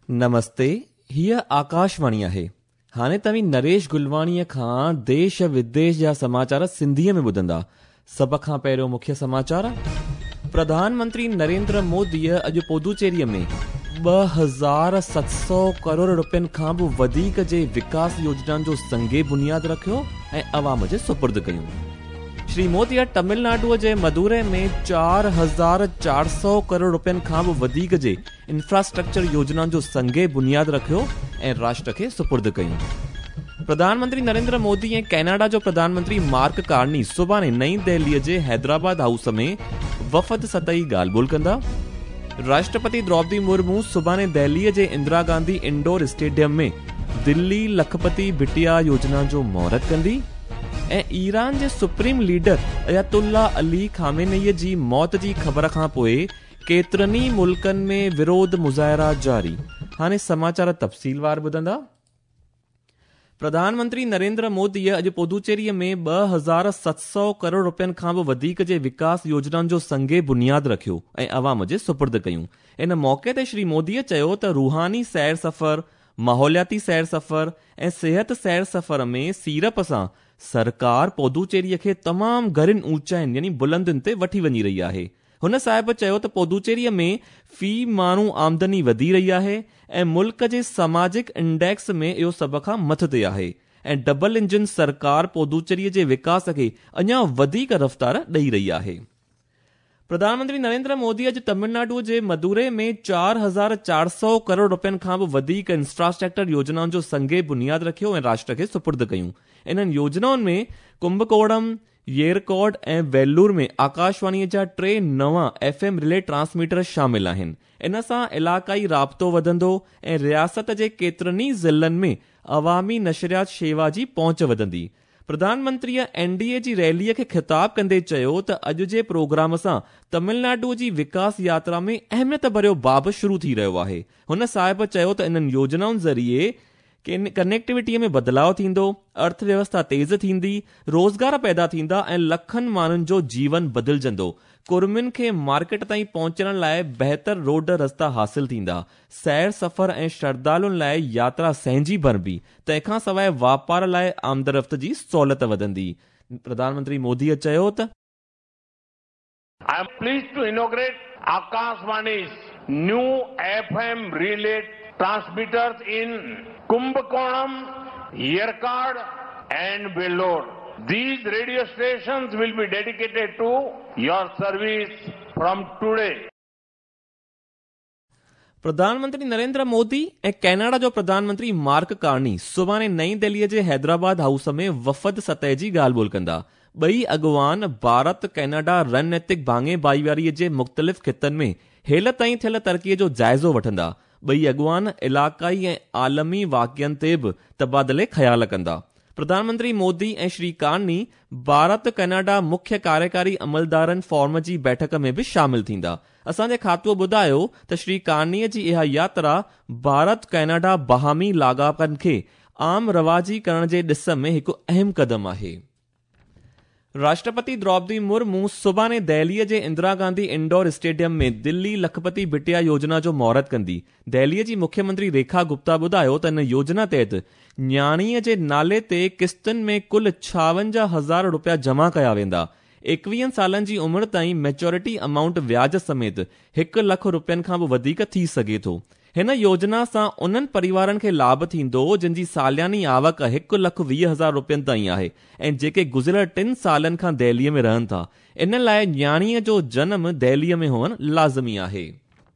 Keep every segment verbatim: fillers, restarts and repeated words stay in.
नमस्ते, हीअ आकाशवाणी आहे। हाणे तव्हीं नरेश गुलवाणीअ खां देश विदेश जा समाचार सिंधीअ में ॿुधंदा। सभ खां पहिरियों मुख्य समाचार। प्रधानमंत्री नरेंद्र मोदीअ अॼु पुदुचेरीअ में ॿ हज़ार सत सौ करोड़ रुपयनि खां बि वधीक जे विकास योजनाउनि जो संगे बुनियाद रखियो ऐं अवाम जे सुपुर्द कयूं। श्री मोदीअ तमिलनाडुअ जे मदुरै में चार हज़ार चार सौ करोड़ रुपयनि खां बि वधीक जे इंफ्रास्ट्रक्चर योजनाउनि जो संगे बुनियाद रखियो ऐं राष्ट्र खे सुपुर्द कयूं। प्रधानमंत्री नरेंद्र मोदी ऐं कैनेडा जो प्रधानमंत्री मार्क कार्नी सुभाणे नई दिल्लीअ जे हैदराबाद हाउस में वफ़द सतही ॻाल्हि ॿोल कंदा। राष्ट्रपति द्रौपदी मुर्मू सुभाणे दिल्लीअ जे इंदिरा गांधी इंडोर स्टेडियम में दिल्ली लखपति बिटिया योजना जो महूरत कंदी ऐं ईरान जे supreme leader Ayatollah Ali Khamenei जी मौत जी ख़बर खां पोइ केतिरनि ई मुल्कनि में विरोध मुज़ाहिरा जारी। हाणे समाचार तफ़सीलवार ॿुधंदा। प्रधानमंत्री नरेंद्र मोदीअ अॼु पुदुचेरीअ में ॿ हज़ार सत सौ करोड़ रुपयनि खां बि वधीक जे विकास योजनाउनि जो संगे बुनियाद रखियो ऐं अवाम जे सुपुर्द कयूं। इन मौक़े ते श्री मोदीअ चयो त रूहानी सैर सफ़र, माहौलियाती सैर सफ़र ऐं सिहत सैर सफ़र में सीरप सां सरकार पुदुचेरीअ खे तमामु घणनि ऊचाइनि यानी बुलंदियुनि ते वठी वञी रही आहे। हुन साहिब चयो त पुदुचेरीअ में फी माण्हू आमदनी वधी रही आहे ऐं मुल्क जे सामाजिक इंडेक्स में इहो सभ खां मथे आहे ऐं डबल इंजन सरकार पुदुचेरीअ जे विकास खे अञा वधीक रफ़्तार ॾेई रही आहे। प्रधानमंत्री नरेंद्र मोदी अॼु तमिलनाडु जे मदुरै में चार हज़ार चार सौ करोड़ रुपयनि खां बि वधीक इंफ्रास्ट्रक्चर योजनाउनि जो संगे बुनियाद रखियो ऐं राष्ट्र खे सुपुर्द कयूं। इन्हनि योजनाउनि में कुंभकोणम, येरकॉड ऐं वेल्लूर में आकाशवाणीअ जा टे नवां एफ एम रिले ट्रांसमीटर शामिल आहिनि। इन सां इलाक़ाई राब्तो वधंदो ऐं रियासत जे केतिरनि ई ज़िलनि में अवामी नशरियात शेवा जी पहुच वधंदी। प्रधानमंत्रीअ एनडीए जी रैलीअ खे ख़िताब कंदे चयो त अॼु जे प्रोग्राम सां तमिलनाडु जी विकास यात्रा में अहमियत भरियो बाब शुरू थी रहियो आहे। हुन साहिब चयो त इन्हनि योजनाउनि ज़रिए कनेक्टिविटीअ में बदिलाव थींदो, अर्थव्यवस्था तेज़ थींदी, रोज़गार पैदा थींदा ऐं लखनि माण्हुनि जो जीवन बदिलजंदो। कुर्मियुनि खे मार्केट ताईं पहुचण लाइ बहितर रोड रस्ता हासिल थींदा, सैर सफ़र ऐं श्रद्धालुनि लाइ यात्रा सहंजी बणिबी। तंहिंखां सवाइ वापार लाइ आमदरफ़्त जी सहूलियत वधंदी। प्रधानमंत्री मोदीअ चयो त I am pleased to inaugurate Akashvani's new F M relay transmitters in Kumbhakonam, Yerkad and Vellore. These radio stations will be dedicated to your service from today. प्रधानमंत्री नरेंद्र मोदी ऐं कैनेडा जो प्रधानमंत्री मार्क कार्नी सुभाणे नई दिल्लीअ जे हैदराबाद हाउस में वफ़द सतह जी ॻाल्हि ॿोल कंदा। ॿई अॻवान भारत कैनेडा रणनीतिक भाङे भाईवारीअ जे मुख़्तलिफ़ ख़ितनि में हेल ताईं थियल तरक़ीअ जो जाइज़ो वठंदा। ॿई अॻवान इलाक़ाई ऐं आलमी वाक़िअनि ते बि तबादले ख़्याल कंदा। प्रधानमंत्री मोदी ऐं श्री कार्नी भारत कैनेडा मुख्य कार्यकारी अमलदारनि फॉर्म जी बैठक में बि शामिल थींदा। असांजे खातो ॿुधायो त श्री कार्नीअ जी इहा यात्रा भारत कैनेडा बहामी लाॻापनि खे आम रवाजी करण जे ॾिस में हिकु अहम क़दम आहे। राष्ट्रपति द्रौपदी मुर्मू सुभाणे दिल्लीअ जे इंदिरा गांधी इंडोर स्टेडियम में दिल्ली लखपति बिटिया योजना जो महूरत कंदी। दिल्लीअ जी मुख्यमंत्री रेखा गुप्ता ॿुधायो त इन योजना तहत न्याणीअ जे नाले ते किस्तुनि में कुल छावंजाह हज़ार रुपया जमा कया वेंदा। एकवीहनि सालनि जी उमिरि ताईं मैच्योरिटी अमाउंट व्याज समेत हिकु लख रुपयनि खां बि वधीक थी सघे थो। हिन योजना सां उन्हनि परिवारनि खे लाभ थींदो जिन जी सालियानी आवक हिकु लख वीह हज़ार रुपयनि ताईं आहे ऐं जेके गुज़िरियल टिन सालनि खां दिल्लीअ में रहनि था। इन लाइ न्याणीअ जो जनम दिल्लीअ में हुअणु लाज़मी आहे।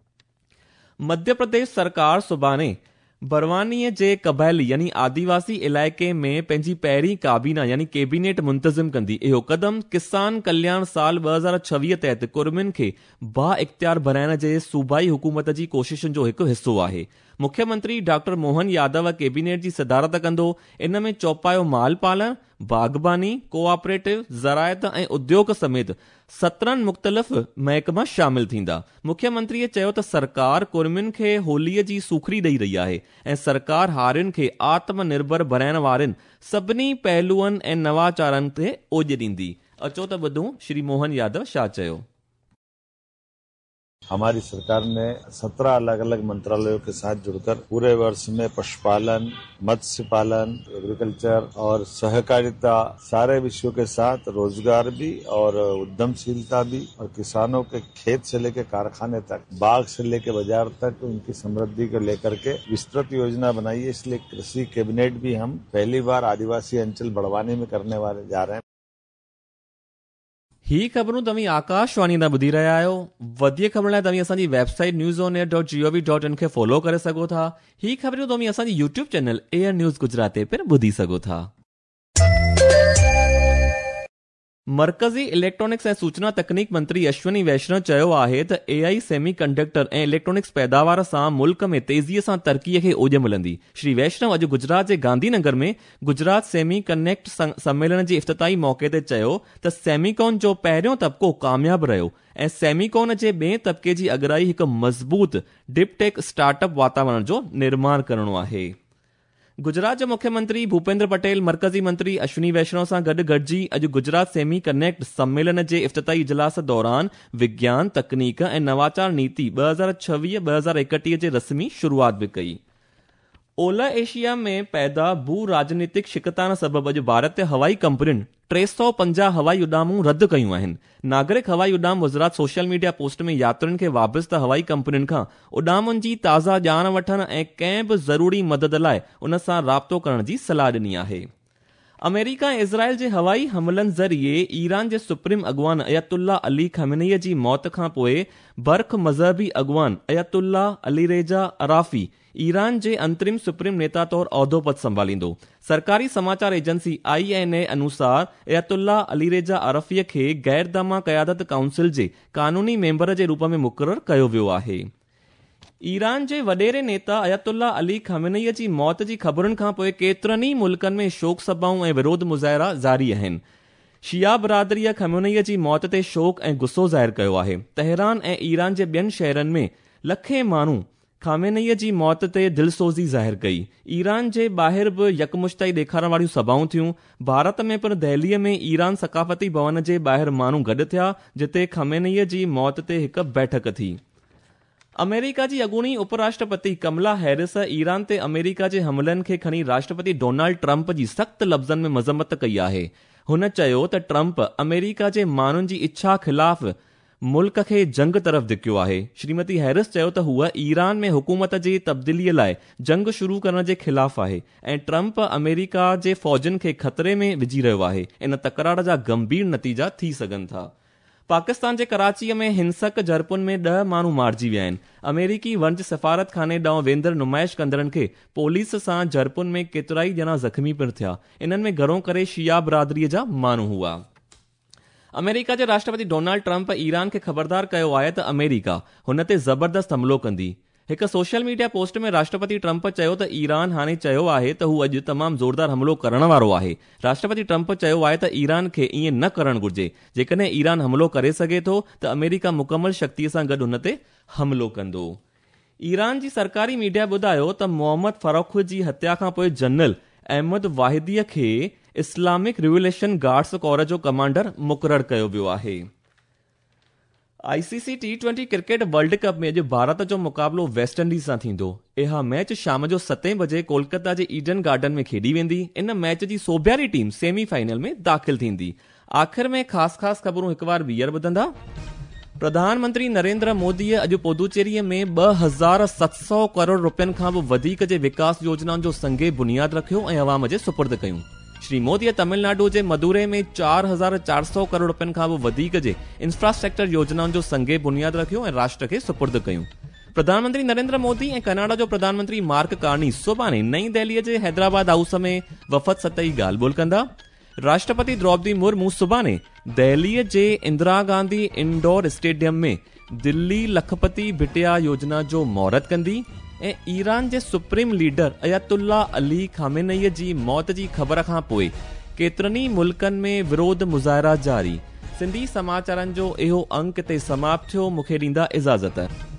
मध्य प्रदेश सरकार सुभाणे बरवानीअ जे कबैली यानी आदिवासी इलाइक़े में पंहिंजी पहिरीं काबीना यानी कैबिनेट मुंतज़िम कंदी। इहो क़दम किसान कल्याण साल ॿ हज़ार छवीह तहत कुर्मियुनि खे बा इख्तियार बणाइण जे सूबाई हुकूमत जी कोशिशुनि जो हिकु हिसो आहे। मुख्यमंत्री डॉक्टर मोहन यादव कैबिनेट जी सदारत कंदो। इन में चौपायो माल पालण, बागबानी, कोऑपरेटिव, ज़रायत ऐं उद्योग समेत सत्रहनि मुख़्तलिफ़ महकमा शामिल थींदा। मुख्यमंत्रीअ चयो त सरकार कुर्मियुनि खे होलीअ जी सूखड़ी ॾेई रही आहे ऐं सरकार हारियुनि खे आत्मनिर्भर बणाइण वारनि सभिनी पहलुअनि ऐं नवाचारनि ते ओॼ ॾींदी। अचो त ॿुधूं श्री मोहन यादव छा चयो। हमारी सरकार ने सत्रह अलग अलग मंत्रालयों के साथ जुड़कर पूरे वर्ष में पशुपालन, मत्स्य पालन, एग्रीकल्चर और सहकारिता सारे विषयों के साथ रोजगार भी और उद्यमशीलता भी और किसानों के खेत से लेकर कारखाने तक, बाग से लेकर बाजार तक उनकी समृद्धि को लेकर के विस्तृत योजना बनाई है। इसलिए कृषि कैबिनेट भी हम पहली बार आदिवासी अंचल बढ़वाने में करने वाले जा रहे हैं। ही ख़बरूं तव्हीं आकाशवाणी तां ॿुधी रहिया आहियो। वधीक ख़बर लाइ तव्हीं असांजी website news on air dot G O V dot in खे फॉलो करे सघो था। ही ख़बरूं तव्हीं असांजी YouTube channel air news Gujarat ते पिणु ॿुधी सघो था। मरकज़ी इलेक्ट्रॉनिक्स ऐं सूचना तकनीक मंत्री अश्विनी वैष्णव चयो आहे त एआई सेमी कंडक्टर ऐं इलेक्ट्रॉनिक्स पैदावार सां मुल्क में तेज़ीअ सां तरक़ीअ खे ओज मिलंदी। श्री वैष्णव अॼु गुजरात जे गांधीनगर में गुजरात सेमी कनेक्ट सम्मेलन जे इफ़्तिताही मौक़े ते चयो त सेमीकॉन जो पहिरियों तबिको कामयाब रहियो ऐं सेमीकॉन जे ॿिएं तबिके जी अॻराई हिकु मज़बूत डिपटेक स्टार्टअप वातावरण जो निर्माण करणो आहे। गुजरात जो मुख्यमंत्री भूपेंद्र पटेल मरकज़ी मंत्री अश्विनी वैष्णव सां गॾु गॾिजी अॼु गुजरात सेमी कनेक्ट सम्मेलन जे इफ़्तिताही इजलास दौरान विज्ञान, तकनीक ऐं नवाचार नीति ॿ हज़ार छवीह ॿ हज़ार एकटीह जे रस्मी शुरूआत बि कई। ओलह एशिया में पैदा भू राजनीतिक शिकतान सबबि अॼु भारत ते हवाई कंपनियुनि टे सौ पंजाह हवाई उॾामूं रद्द कयूं आहिनि। नागरिक हवाई उॾाम वज़रात सोशल मीडिया पोस्ट में यात्रियुनि खे वाबस्ता हवाई कंपनियुनि खां उॾामुनि जी ताज़ा ॼाण वठण ऐं कंहिं बि ज़रूरी मदद लाइ उन सां राब्तो करण जी सलाह ॾिनी आहे। अमेरिका ऐं इज़राइल जे हवाई हमलनि ज़रिए ईरान जे सुप्रीम अॻवान अयतुल्ला अली खमेनेई जी मौत खां पोइ बर्ख मज़हबी अॻवान अयतुल्ला अलीरेजा अराफ़ी ईरान जे अंतरिम सुप्रीम नेता तौरु उहिदो पद संभालींदो। सरकारी समाचार एजेंसी आई एन ए अनुसार अयतुल्ला अलीरेजा अराफ़ीअ खे गैरदमा क़यादत काउंसिल जे कानूनी मेंबर जे रूप में मुक़ररु कयो वियो आहे। ईरान जे वॾेरे नेता अयतुल्ला अली खमेनेई जी मौत जी ख़बरुनि खां पोइ केतिरनि ई मुल्कनि में शोक सभाऊं ऐं विरोध मुज़ाहिरा जारी आहिनि। शिया बिरादरीअ खमेनेई जी मौत ते शोक ऐं गुस्सो ज़ाहिर कयो आहे। तेहरान ऐं ईरान जे ॿियनि शहरनि में लखे माण्हू खामेनेई जी मौत ते दिलसोज़ी ज़ाहिर कई। ईरान जे ॿाहिरि बि यकमुश्तई ॾेखारण वारियूं सभाऊं थियूं। भारत में पिणु दहलीअ में ईरान सकाफ़ती भवन जे ॿाहिरि माण्हू गॾु थिया जिते खमेनेई जी मौत ते हिकु बैठक थी। अमेरिका जी अॻूणी उपराष्ट्रपति कमला हैरिस ईरान ते अमेरिका जे हमलनि खे खणी राष्ट्रपति डोनाल्ड ट्रंप जी सख़्त लफ़्ज़नि में मज़म्मत कई आहे। हुन चयो त ट्रंप अमेरिका जे माण्हुनि जी इच्छा ख़िलाफ़ मुल्क खे जंग तरफ़ धिकियो आहे। श्रीमती हैरिस चयो त हूअ ईरान में हुकूमत जी तब्दीलीअ लाइ जंग शुरू करण जे ख़िलाफ़ आहे ऐं ट्रंप अमेरिका जे फ़ौजनि खे ख़तरे में विझी रहियो आहे। इन तकरार जा गंभीर नतीजा थी सघनि था। पाकिस्तान जे कराचीअ में हिंसक झड़पुनि में ॾह माण्हू मारिजी विया आहिनि। अमेरिकी वंज सफ़ारत खाने ॾांहुं वेंदड़ नुमाइश कंदड़नि खे पुलिस सां झड़पुनि में केतिराई ॼणा ज़ख़्मी पिणु थिया। इन्हनि में घणो करे शिया बिरादरीअ जा माण्हू हुआ। अमेरिका जे राष्ट्रपति डोनाल्ड ट्रंप ईरान खे ख़बरदार कयो आहे त अमेरिका हुन ते ज़बरदस्त हमलो कंदी। हिकु सोशल मीडिया पोस्ट में राष्ट्रपति ट्रंप चयो त ईरान हाणे चयो आहे त हू अॼु तमामु ज़ोरदार हमलो करण वारो आहे। राष्ट्रपति ट्रंप चयो आहे त ईरान खे ईअं न करणु घुर्जे। जेकॾहिं ईरान हमलो करे सघे थो त अमेरिका मुकमल शक्तीअ सां गॾु हुन ते हमलो कंदो। ईरान जी सरकारी मीडिया ॿुधायो त मोहम्मद फ़ारूख़ जी हत्या खां पोइ जनरल अहमद वाहिदीअ खे इस्लामिक रिवोल्यूशन गार्ड्स कोर जो कमांडर मुक़ररु कयो वियो आहे। ICC T twenty cricket world cup में अॼु भारत जो मुक़ाबलो वेस्ट इंडीज़ सां थींदो। इहा मैच शाम जो सतें बजे कोलकाता जे ईडन गार्डन में खेॾी वेंदी। इन मैच जी सोभियारी टीम सेमीफाइनल में दाख़िल थींदी। आख़िर में ख़ासि ख़ासि ख़बरूं हिकु बार ॿीहर ॿुधंदा। प्रधानमंत्री नरेंद्र मोदीअ अॼु पुदुचेरीअ में ॿ हज़ार सत सौ करोड़ रुपयनि खां बि वधीक जे विकास योजनाउनि जो संगे बुनियाद रखियो ऐं अवाम जे सुपुर्द कयूं। श्री मोदीअ तमिलनाडु जे मदुरै में चार हज़ार चार सौ करोड़ रुपयनि खां बि वधीक जे इंफ्रास्ट्रक्चर योजनाउनि जो संगे बुनियाद रखियो ऐं राष्ट्र खे सुपुर्द कयूं। प्रधानमंत्री नरेंद्र मोदी ऐं कनाडा जो प्रधानमंत्री मार्क कार्नी सुभाणे नईं दिल्लीअ जे हैदराबाद हाउस में वफ़द सतही ॻाल्हि ॿोल कंदा। राष्ट्रपति द्रौपदी मुर्मू सुभाणे दिल्लीअ जे इंदिरा गांधी इंडोर स्टेडियम में दिल्ली लखपति बिटिया योजना जो महूरत कंदी ऐं ईरान जे supreme leader Ayatollah Ali Khamenei जी मौत जी ख़बर खां पोइ केतिरनि ई मुल्कनि में विरोध मुज़ाहिरा जारी। सिंधी समाचारनि जो इहो अंक ते समाप्त थियो। मूंखे ॾींदा इजाज़त।